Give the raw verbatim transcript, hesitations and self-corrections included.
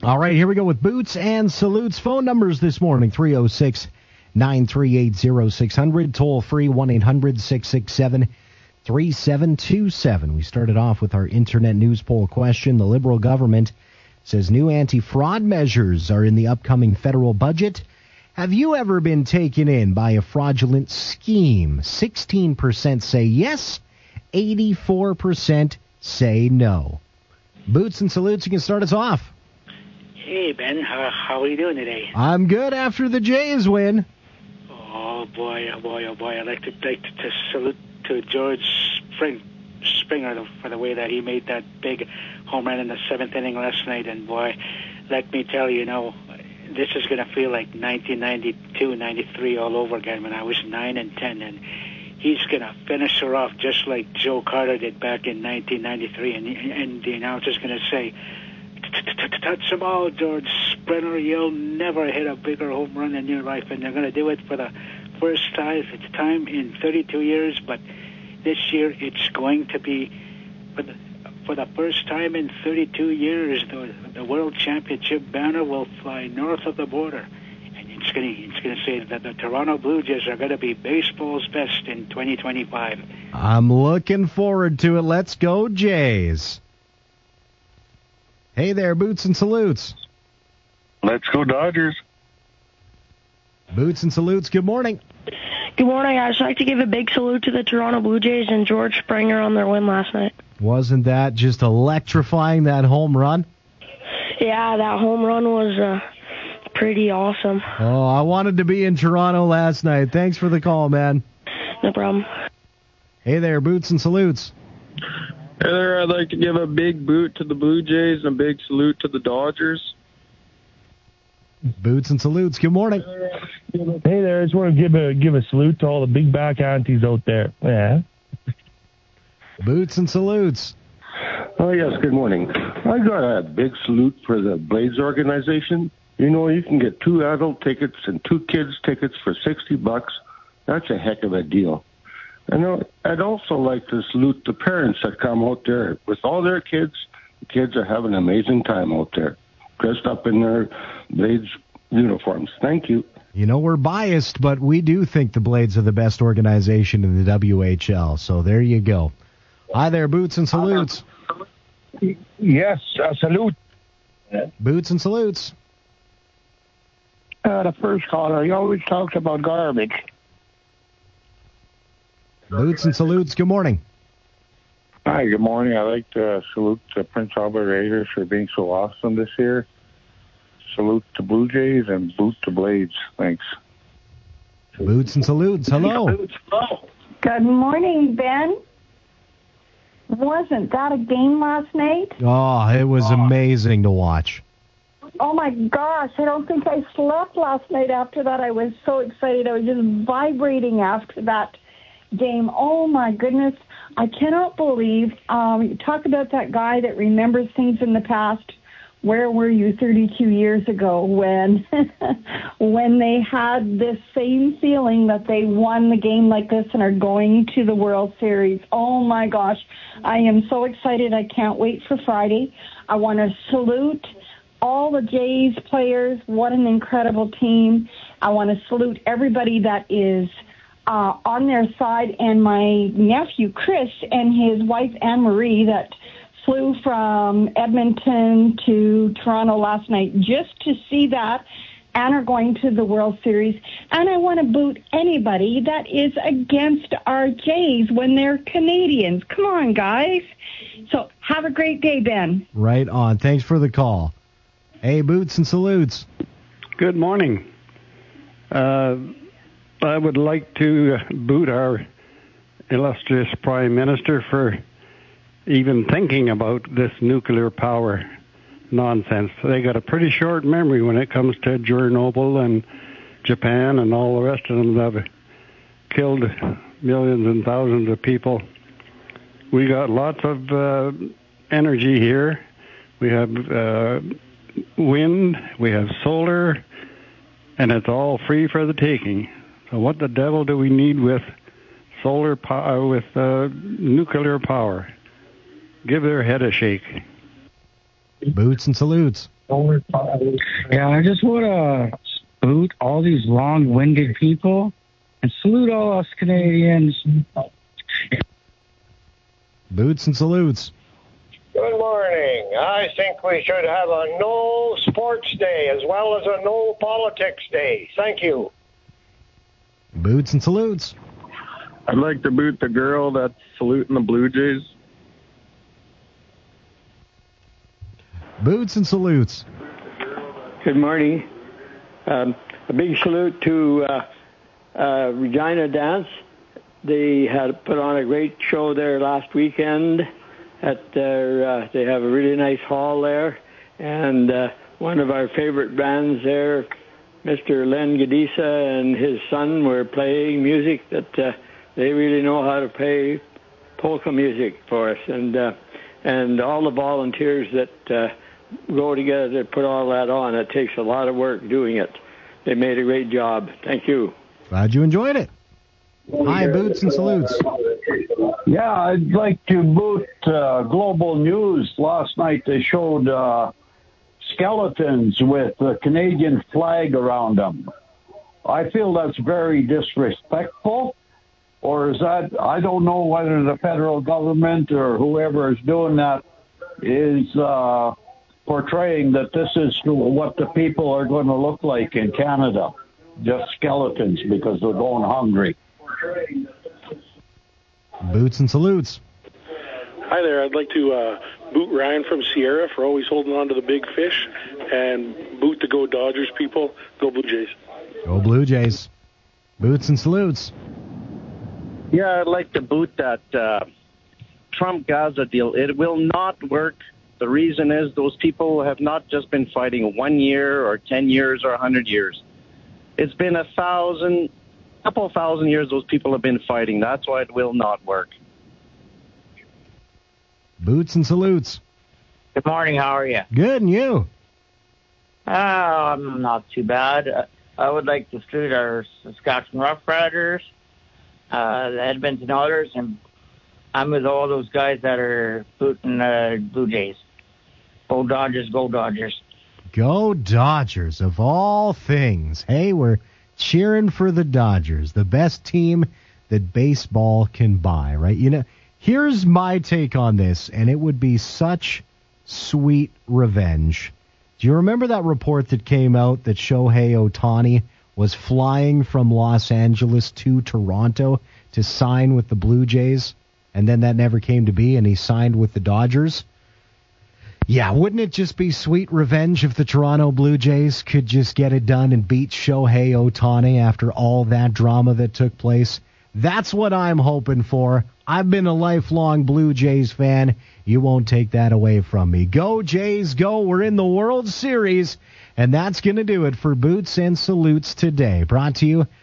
All right, here we go with Boots and Salutes. Phone numbers this morning, three oh six, nine three eight, oh six hundred, toll free, one eight hundred, six six seven, three seven two seven. We started off with our internet news poll question. The Liberal government says new anti-fraud measures are in the upcoming federal budget. Have you ever been taken in by a fraudulent scheme? sixteen percent say yes, eighty-four percent say no. Boots and Salutes, you can start us off. Hey, Ben, how, how are you doing today? I'm good after the Jays win. Oh, boy, oh, boy, oh, boy. I'd like to, like to, to salute to George Spring, Springer for the way that he made that big home run in the seventh inning last night. And, boy, let me tell you, you know, this is going to feel like nineteen ninety-two, ninety-three all over again when I was nine and ten. And he's going to finish her off just like Joe Carter did back in nineteen ninety-three. And, and the announcer's going to say, touch them all, George Springer. You'll never hit a bigger home run in your life, and they're going to do it for the first time. It's time in thirty-two years, but this year it's going to be for the, for the first time in thirty-two years. The, the World Championship banner will fly north of the border, and it's going to it's going to say that the Toronto Blue Jays are going to be baseball's best in twenty twenty-five. I'm looking forward to it. Let's go, Jays. Hey there, Boots and Salutes. Let's go, Dodgers. Boots and Salutes, good morning. Good morning. I'd just like to give a big salute to the Toronto Blue Jays and George Springer on their win last night. Wasn't that just electrifying, that home run? Yeah, that home run was uh, pretty awesome. Oh, I wanted to be in Toronto last night. Thanks for the call, man. No problem. Hey there, Boots and Salutes. Hey there, I'd like to give a big boot to the Blue Jays and a big salute to the Dodgers. Boots and Salutes, good morning. Hey there, I just want to give a give a salute to all the big back aunties out there. Yeah. Boots and Salutes. Oh, yes, good morning. I got a big salute for the Blades organization. You know, you can get two adult tickets and two kids tickets for sixty bucks. That's a heck of a deal. And I'd also like to salute the parents that come out there with all their kids. The kids are having an amazing time out there, dressed up in their Blades uniforms. Thank you. You know, we're biased, but we do think the Blades are the best organization in the W H L. So there you go. Hi there, Boots and Salutes. Yes, a salute. Boots and Salutes. Uh, the first caller, he always talks about garbage. Boots and Salutes, good morning. Hi, good morning. I'd like to salute the Prince Albert Raiders for being so awesome this year. Salute to Blue Jays and boot to Blades. Thanks. Boots and Salutes, hello. Good morning, Ben. Wasn't that a game last night? Oh, it was amazing to watch. Oh, my gosh. I don't think I slept last night after that. I was so excited. I was just vibrating after that game. Oh, my goodness. I cannot believe, um, you talk about that guy that remembers things in the past. Where were you thirty-two years ago when when they had this same feeling that they won the game like this and are going to the World Series? Oh, my gosh. I am so excited. I can't wait for Friday. I want to salute all the Jays players. What an incredible team. I want to salute everybody that is uh, on their side, and my nephew, Chris, and his wife, Anne-Marie, that flew from Edmonton to Toronto last night just to see that and are going to the World Series. And I want to boot anybody that is against our Jays when they're Canadians. Come on, guys. So have a great day, Ben. Right on. Thanks for the call. Hey, Boots and Salutes. Good morning. Uh, I would like to boot our illustrious Prime Minister for even thinking about this nuclear power nonsense. They got a pretty short memory when it comes to Chernobyl and Japan and all the rest of them that have killed millions and thousands of people. We got lots of uh, energy here. We have uh, wind, we have solar, and it's all free for the taking. So what the devil do we need with solar power, with uh, nuclear power? Give their head a shake. Boots and Salutes. Yeah, I just want to salute all these long-winded people and salute all us Canadians. Boots and salutes. Good morning. I think we should have a no sports day as well as a no politics day. Thank you. Boots and salutes. I'd like to boot the girl that's saluting the Blue Jays. Boots and salutes. Good morning. Um, a big salute to uh, uh, Regina Dance. They had put on a great show there last weekend. At their, uh, they have a really nice hall there, and uh, one of our favorite bands there, Mister Len Gadisa and his son, were playing music that uh, they really know how to play polka music for us, and uh, and all the volunteers that uh, go together to put all that on. It takes a lot of work doing it. They made a great job. Thank you. Glad you enjoyed it. Hi, Boots and salutes. Yeah, I'd like to boot uh, Global News. Last night they showed uh, skeletons with the Canadian flag around them. I feel that's very disrespectful. Or is that, I don't know whether the federal government or whoever is doing that is uh, portraying that this is what the people are going to look like in Canada. Just skeletons because they're going hungry. Boots and salutes. Hi there. I'd like to uh, boot Ryan from Sierra for always holding on to the big fish, and boot the Go Dodgers people. Go Blue Jays. Go Blue Jays. Boots and salutes. Yeah, I'd like to boot that uh, Trump-Gaza deal. It will not work. The reason is those people have not just been fighting one year or ten years or a hundred years. It's been a thousand, couple of thousand years those people have been fighting. That's why it will not work. Boots and salutes. Good morning. How are you? Good, and you? Uh, I'm not too bad. Uh, I would like to salute our Saskatchewan Rough Riders, uh, the Edmonton Oilers, and I'm with all those guys that are booting uh, Blue Jays. Go Dodgers, go Dodgers. Go Dodgers, of all things. Hey, we're cheering for the Dodgers, the best team that baseball can buy, right? You know, here's my take on this, and it would be such sweet revenge. Do you remember that report that came out that Shohei Ohtani was flying from Los Angeles to Toronto to sign with the Blue Jays, and then that never came to be, and he signed with the Dodgers? Yeah, wouldn't it just be sweet revenge if the Toronto Blue Jays could just get it done and beat Shohei Ohtani after all that drama that took place? That's what I'm hoping for. I've been a lifelong Blue Jays fan. You won't take that away from me. Go Jays, go. We're in the World Series, and that's going to do it for Boots and Salutes today. Brought to you